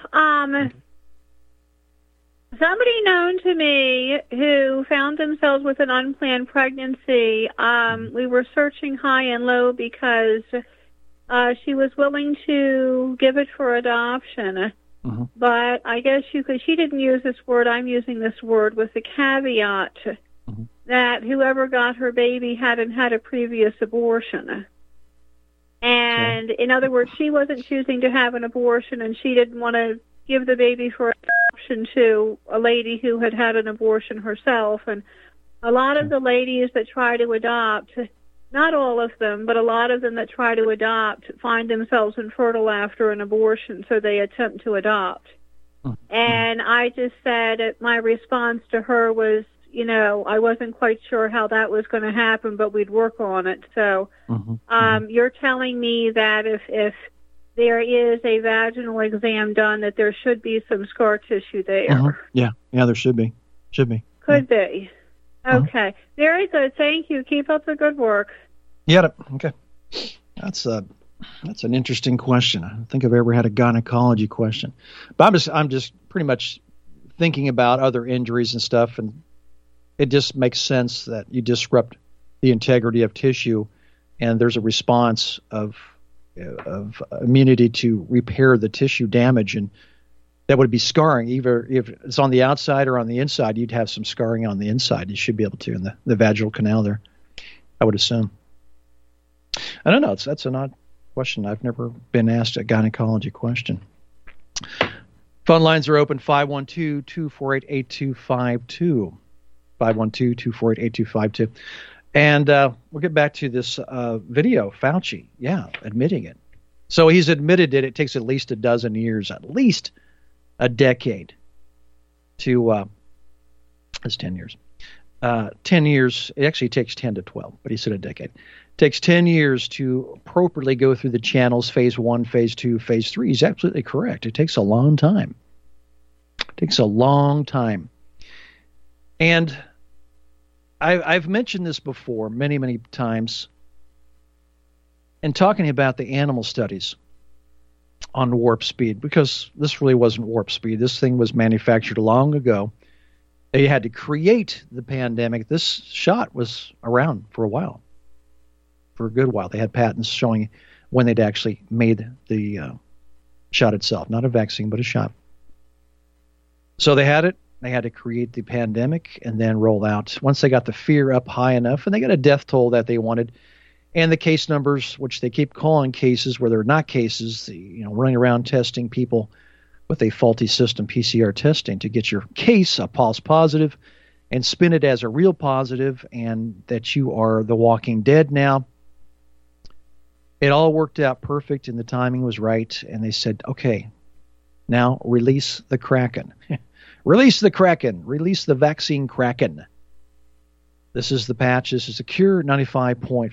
Somebody known to me who found themselves with an unplanned pregnancy, we were searching high and low because she was willing to give it for adoption. Mm-hmm. But I guess she didn't use this word, I'm using this word with the caveat that whoever got her baby hadn't had a previous abortion. And in other words, she wasn't choosing to have an abortion, and she didn't want to give the baby for adoption to a lady who had had an abortion herself. And a lot of the ladies that try to adopt, not all of them, but a lot of them that try to adopt find themselves infertile after an abortion, so they attempt to adopt. And I just said, my response to her was, I wasn't quite sure how that was going to happen, but we'd work on it. So you're telling me that if there is a vaginal exam done, that there should be some scar tissue there.
Yeah, there should be.
Could be. Okay. Very good. Thank you. Keep up the good work.
Yeah. Okay. That's an interesting question. I don't think I've ever had a gynecology question, but I'm just pretty much thinking about other injuries and stuff, and it just makes sense that you disrupt the integrity of tissue, and there's a response of immunity to repair the tissue damage, and that would be scarring. Either if it's on the outside or on the inside, you'd have some scarring on the inside. You should be able to in the vaginal canal there, I would assume. I don't know. That's an odd question. I've never been asked a gynecology question. Phone lines are open, 512-248-8252. 512-248-8252. And we'll get back to this video. Fauci, admitting it. So he's admitted it takes at least a dozen years, at least a decade to, it's 10 years. 10 years, it actually takes 10 to 12, but he said a decade. It takes 10 years to appropriately go through the channels, phase 1, phase 2, phase 3. He's absolutely correct. It takes a long time. And I've mentioned this before many, many times in talking about the animal studies on warp speed, because this really wasn't warp speed. This thing was manufactured long ago. They had to create the pandemic. This shot was around for a while, for a good while. They had patents showing when they'd actually made the shot itself, not a vaccine, but a shot. So they had it. They had to create the pandemic and then roll out. Once they got the fear up high enough, and they got a death toll that they wanted, and the case numbers, which they keep calling cases where they're not cases, running around testing people with a faulty system, PCR testing, to get your case a false positive and spin it as a real positive, and that you are the walking dead now. It all worked out perfect, and the timing was right, and they said, okay, now release the Kraken. Release the Kraken. Release the vaccine Kraken. This is the patch. This is secure 95.4%.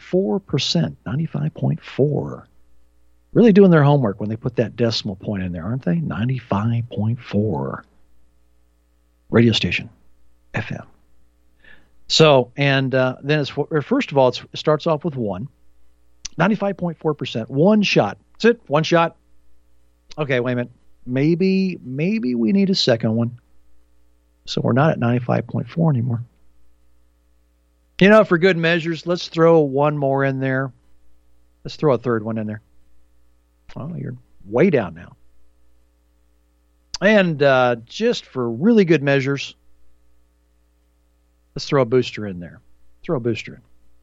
95.4. Really doing their homework when they put that decimal point in there, aren't they? 95.4. Radio station. FM. So, and then it's, first of all, it starts off with 1. 95.4%. One shot. That's it. One shot. Okay, wait a minute. Maybe we need a second one. So we're not at 95.4 anymore. You know, for good measures, let's throw one more in there. Let's throw a third one in there. Oh, you're way down now. And just for really good measures, let's throw a booster in there. Throw a booster in.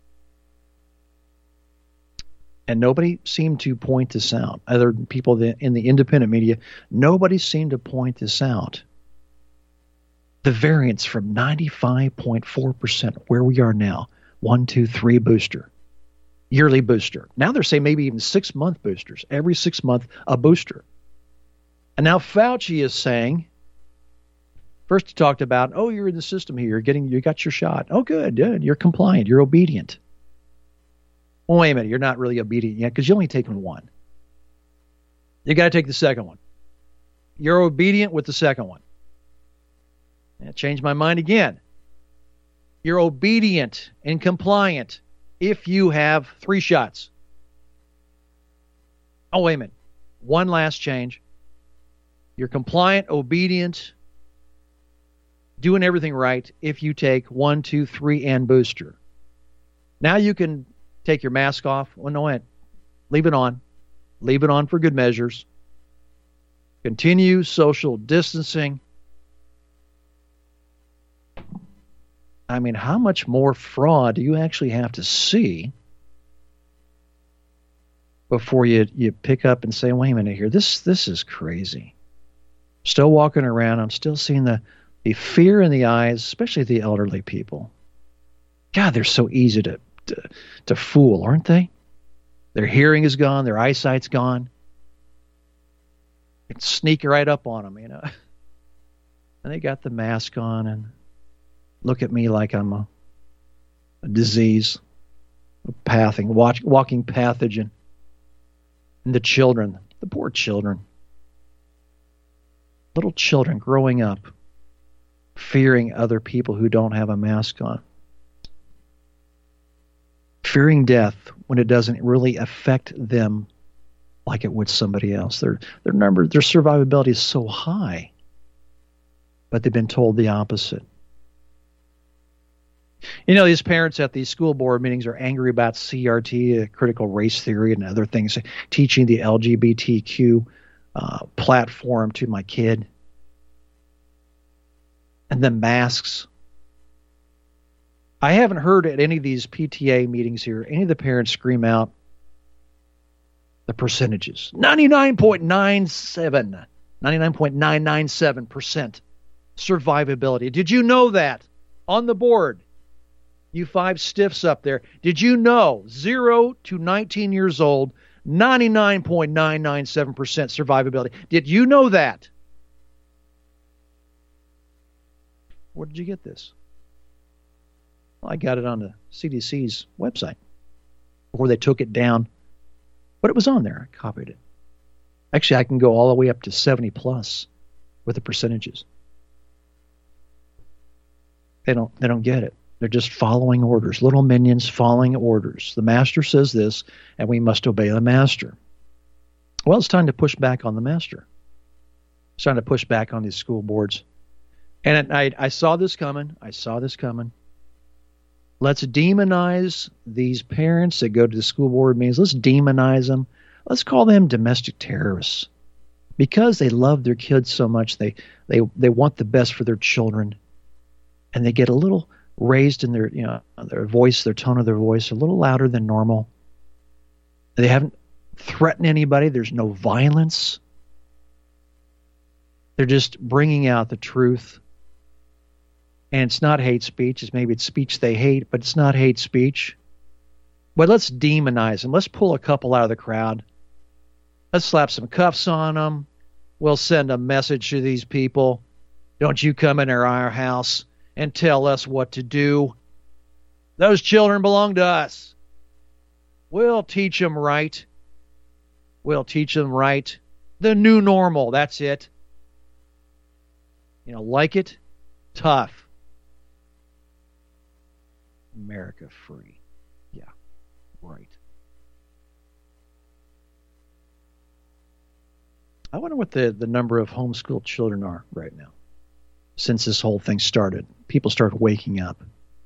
And nobody seemed to point this out. Other people in the independent media, nobody seemed to point this out. The variance from 95.4%, where we are now, 1, 2, 3 booster, yearly booster. Now they're saying maybe even 6-month boosters. Every 6 month, a booster. And now Fauci is saying, first he talked about, oh, you're in the system here. You got your shot. Oh, good. You're compliant. You're obedient. Well, wait a minute. You're not really obedient yet because you only taken one. You got to take the second one. You're obedient with the second one. I changed my mind again. You're obedient and compliant if you have 3 shots. Oh, wait a minute. One last change. You're compliant, obedient, doing everything right if you take 1, 2, 3 and booster. Now you can take your mask off. Well, no, leave it on. Leave it on for good measures. Continue social distancing. I mean, how much more fraud do you actually have to see before you pick up and say, wait a minute here, this is crazy. Still walking around, I'm still seeing the fear in the eyes, especially the elderly people. God, they're so easy to fool, aren't they? Their hearing is gone, their eyesight's gone. You can sneak right up on them, you know. And they got the mask on and look at me like I'm a disease, a walking pathogen. And the children, the poor children, little children growing up, fearing other people who don't have a mask on. Fearing death when it doesn't really affect them like it would somebody else. Their survivability is so high, but they've been told the opposite. You know, these parents at these school board meetings are angry about CRT, critical race theory, and other things, teaching the LGBTQ platform to my kid. And the masks. I haven't heard at any of these PTA meetings here, any of the parents scream out the percentages. 99.997% survivability. Did you know that? On the board, you 5 stiffs up there, did you know 0 to 19 years old, 99.997% survivability? Did you know that? Where did you get this? Well, I got it on the CDC's website before they took it down. But it was on there. I copied it. Actually, I can go all the way up to 70 plus with the percentages. They don't get it. They're just following orders. Little minions following orders. The master says this, and we must obey the master. Well, it's time to push back on the master. It's time to push back on these school boards. And I saw this coming. Let's demonize these parents that go to the school board meetings. Let's demonize them. Let's call them domestic terrorists. Because they love their kids so much, they want the best for their children. And they get a little raised in their voice, their tone of their voice, a little louder than normal. They haven't threatened anybody. There's no violence. They're just bringing out the truth. And it's not hate speech. It's speech they hate, but it's not hate speech. But let's demonize them. Let's pull a couple out of the crowd. Let's slap some cuffs on them. We'll send a message to these people. Don't you come into our house and tell us what to do. Those children belong to us. We'll teach them right. We'll teach them right. The new normal, that's it. Like it? Tough. America free. Yeah, right. I wonder what the number of homeschooled children are right now since this whole thing started. People started waking up.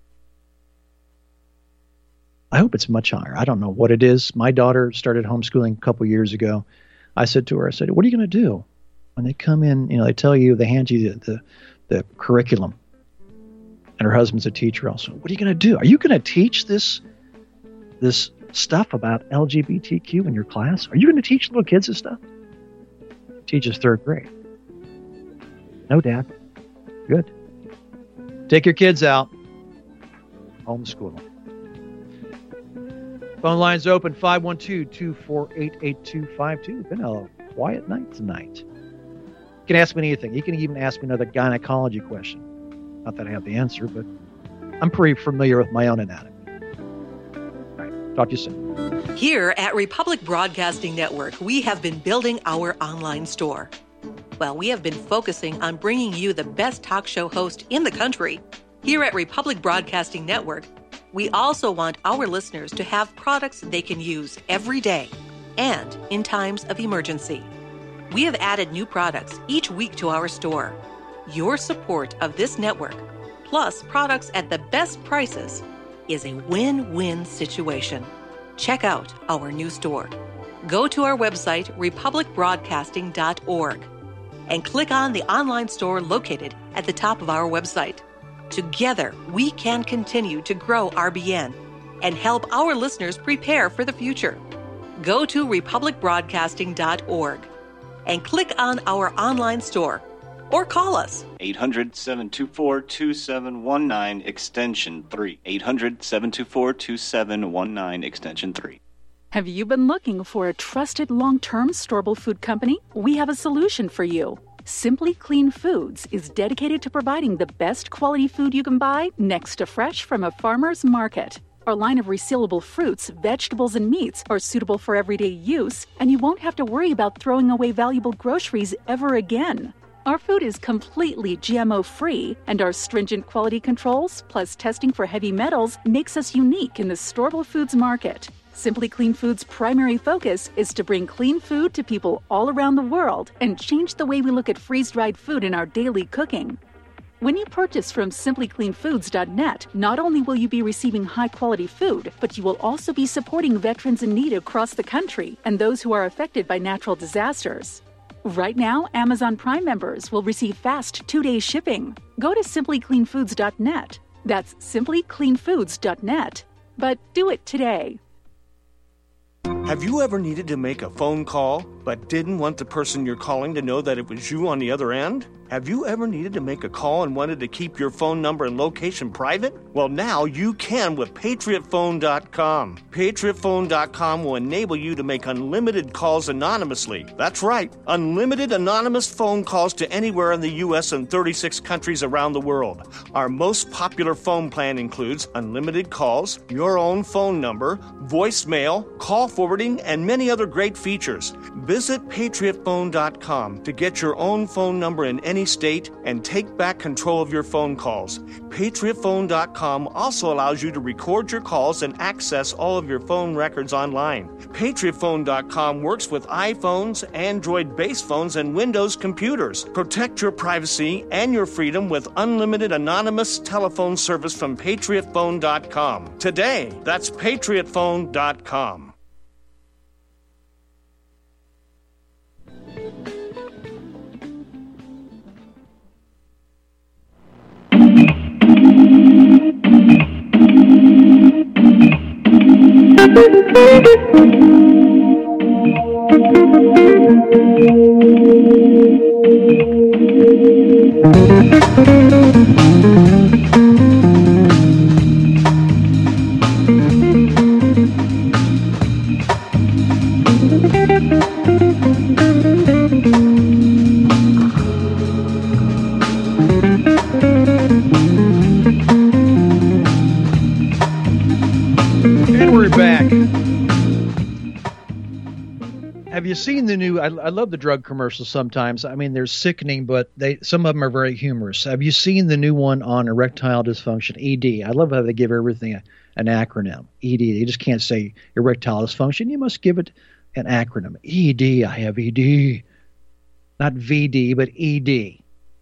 I hope it's much higher. I don't know what it is. My daughter started homeschooling a couple years ago. I said to her, what are you going to do? When they come in, they hand you the curriculum. And her husband's a teacher also. What are you going to do? Are you going to teach this stuff about LGBTQ in your class? Are you going to teach little kids this stuff? Teaches third grade. No, Dad. Good. Take your kids out. Homeschool them. Phone lines open 512-248-8252. It's been a quiet night tonight. You can ask me anything. You can even ask me another gynecology question. Not that I have the answer, but I'm pretty familiar with my own anatomy. All right. Talk to you soon.
Here at Republic Broadcasting Network, we have been building our online store. Well, we have been focusing on bringing you the best talk show host in the country. Here at Republic Broadcasting Network, we also want our listeners to have products they can use every day and in times of emergency. We have added new products each week to our store. Your support of this network, plus products at the best prices, is a win-win situation. Check out our new store. Go to our website, republicbroadcasting.org, and click on the online store located at the top of our website. Together, we can continue to grow RBN and help our listeners prepare for the future. Go to republicbroadcasting.org and click on our online store or call us.
800-724-2719, extension 3. 800-724-2719, extension 3.
Have you been looking for a trusted long-term storable food company? We have a solution for you. Simply Clean Foods is dedicated to providing the best quality food you can buy next to fresh from a farmer's market. Our line of resealable fruits, vegetables, and meats are suitable for everyday use, and you won't have to worry about throwing away valuable groceries ever again. Our food is completely GMO-free, and our stringent quality controls, plus testing for heavy metals, makes us unique in the storable foods market. Simply Clean Foods' primary focus is to bring clean food to people all around the world and change the way we look at freeze-dried food in our daily cooking. When you purchase from simplycleanfoods.net, not only will you be receiving high-quality food, but you will also be supporting veterans in need across the country and those who are affected by natural disasters. Right now, Amazon Prime members will receive fast 2-day shipping. Go to simplycleanfoods.net. That's simplycleanfoods.net. But do it today.
Have you ever needed to make a phone call but didn't want the person you're calling to know that it was you on the other end? Have you ever needed to make a call and wanted to keep your phone number and location private? Well, now you can with PatriotPhone.com. PatriotPhone.com will enable you to make unlimited calls anonymously. That's right, unlimited anonymous phone calls to anywhere in the U.S. and 36 countries around the world. Our most popular phone plan includes unlimited calls, your own phone number, voicemail, call forwarding, and many other great features. Visit PatriotPhone.com to get your own phone number in any state and take back control of your phone calls. PatriotPhone.com also allows you to record your calls and access all of your phone records online. PatriotPhone.com works with iPhones, Android-based phones, and Windows computers. Protect your privacy and your freedom with unlimited anonymous telephone service from PatriotPhone.com. Today, that's PatriotPhone.com.
back. Have you seen the new? I love the drug commercials sometimes. I mean, they're sickening, but some of them are very humorous. Have you seen the new one on erectile dysfunction, ED? I love how they give everything an acronym, ED. You just can't say erectile dysfunction. You must give it an acronym. ED, I have ED. Not VD, but ED.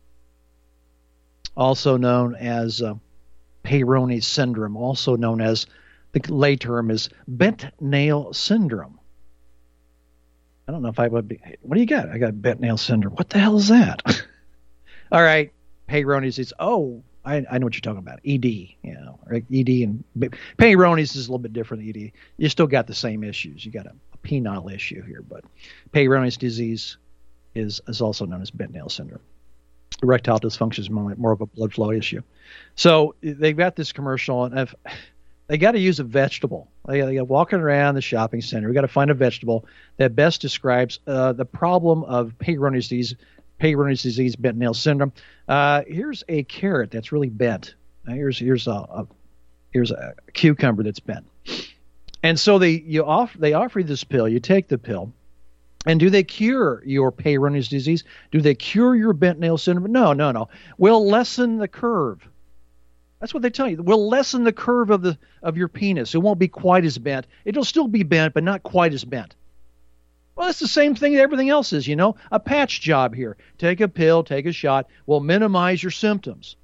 Also known as Peyronie's syndrome, also known as, the lay term is bent nail syndrome. I don't know if I would be. What do you got? I got bent nail syndrome. What the hell is that? All right. Peyronie's is, I know what you're talking about. ED. Yeah. Right? ED and Peyronie's is a little bit different than ED. You still got the same issues. You got a penile issue here, but Peyronie's disease is also known as bent nail syndrome. Erectile dysfunction is more of a blood flow issue. So they've got this commercial, and they got to use a vegetable. They got walking around the shopping center. We got to find a vegetable that best describes the problem of Peyronie's disease, bent nail syndrome. Here's a carrot that's really bent. Here's a cucumber that's bent. And so they offer you this pill. You take the pill. And do they cure your Peyronie's disease? Do they cure your bent nail syndrome? No. We'll lessen the curve. That's what they tell you. We'll lessen the curve of your penis. It won't be quite as bent. It'll still be bent, but not quite as bent. Well, it's the same thing that everything else is, a patch job here. Take a pill, take a shot. We'll minimize your symptoms.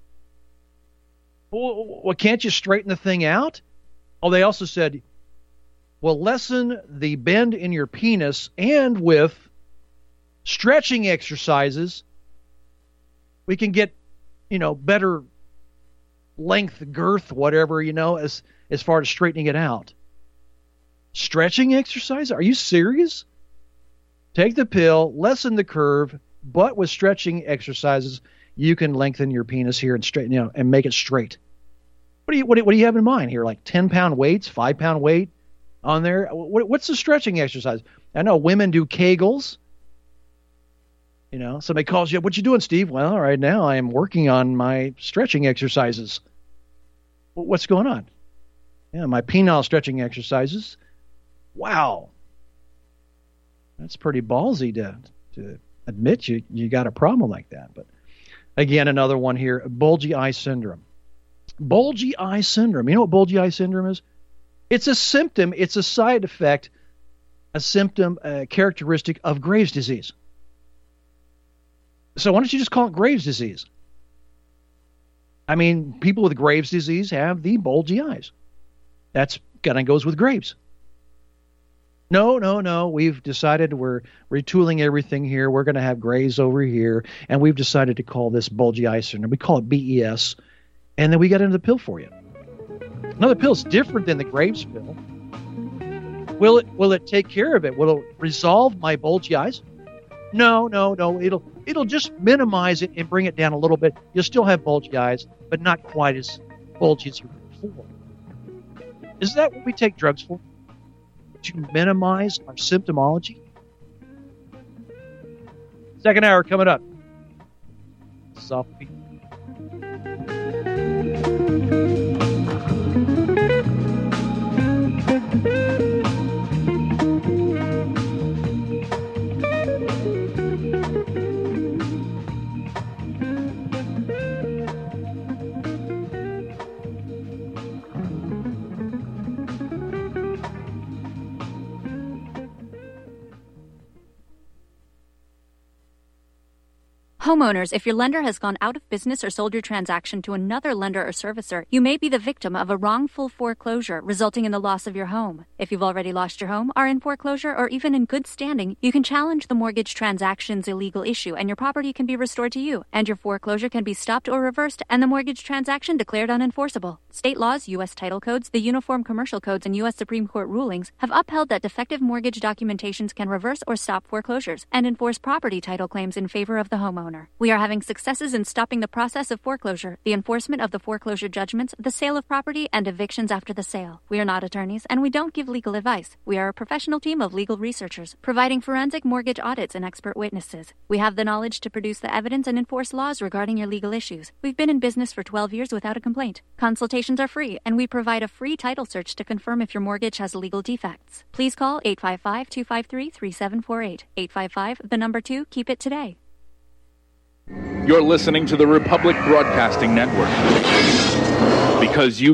Well, can't you straighten the thing out? Oh, they also said, we'll lessen the bend in your penis, and with stretching exercises, we can get, better length, girth, whatever, as far as straightening it out. Stretching exercise? Are you serious? Take the pill, lessen the curve, but with stretching exercises, you can lengthen your penis here and straighten, and make it straight. What do you have in mind here? Like 10-pound weights, 5-pound weight on there? What's the stretching exercise? I know women do Kegels. Somebody calls you, what you doing, Steve? Well, right now I am working on my stretching exercises. What's going on? Yeah, my penile stretching exercises. Wow. That's pretty ballsy to admit you got a problem like that. But again, another one here, bulgy eye syndrome. Bulgy eye syndrome. You know what bulgy eye syndrome is? It's a symptom. It's a side effect, a symptom, a characteristic of Graves' disease. So why don't you just call it Graves' disease? I mean, people with Graves' disease have the bulgy eyes. That's kind of goes with Graves. No. We've decided we're retooling everything here. We're going to have Graves over here, and we've decided to call this bulgy eye syndrome. We call it BES, and then we got another pill for you. Another pill is different than the Graves pill. Will it take care of it? Will it resolve my bulgy eyes? No. It'll just minimize it and bring it down a little bit. You'll still have bulgy eyes, but not quite as bulgy as you were before. Is that what we take drugs for? To minimize our symptomology? Second hour coming up. Soft beat.
Homeowners, if your lender has gone out of business or sold your transaction to another lender or servicer, you may be the victim of a wrongful foreclosure, resulting in the loss of your home. If you've already lost your home, are in foreclosure, or even in good standing, you can challenge the mortgage transaction's illegal issue, and your property can be restored to you, and your foreclosure can be stopped or reversed, and the mortgage transaction declared unenforceable. State laws, U.S. title codes, the Uniform Commercial Codes, and U.S. Supreme Court rulings have upheld that defective mortgage documentations can reverse or stop foreclosures and enforce property title claims in favor of the homeowner. manner. We are having successes in stopping the process of foreclosure, the enforcement of the foreclosure judgments, the sale of property, and evictions after the sale. We are not attorneys, and we don't give legal advice. We are a professional team of legal researchers, providing forensic mortgage audits and expert witnesses. We have the knowledge to produce the evidence and enforce laws regarding your legal issues. We've been in business for 12 years without a complaint. Consultations are free, and we provide a free title search to confirm if your mortgage has legal defects. Please call 855-253-3748. 855, the number 2, keep it today.
You're listening to the Republic Broadcasting Network. Because you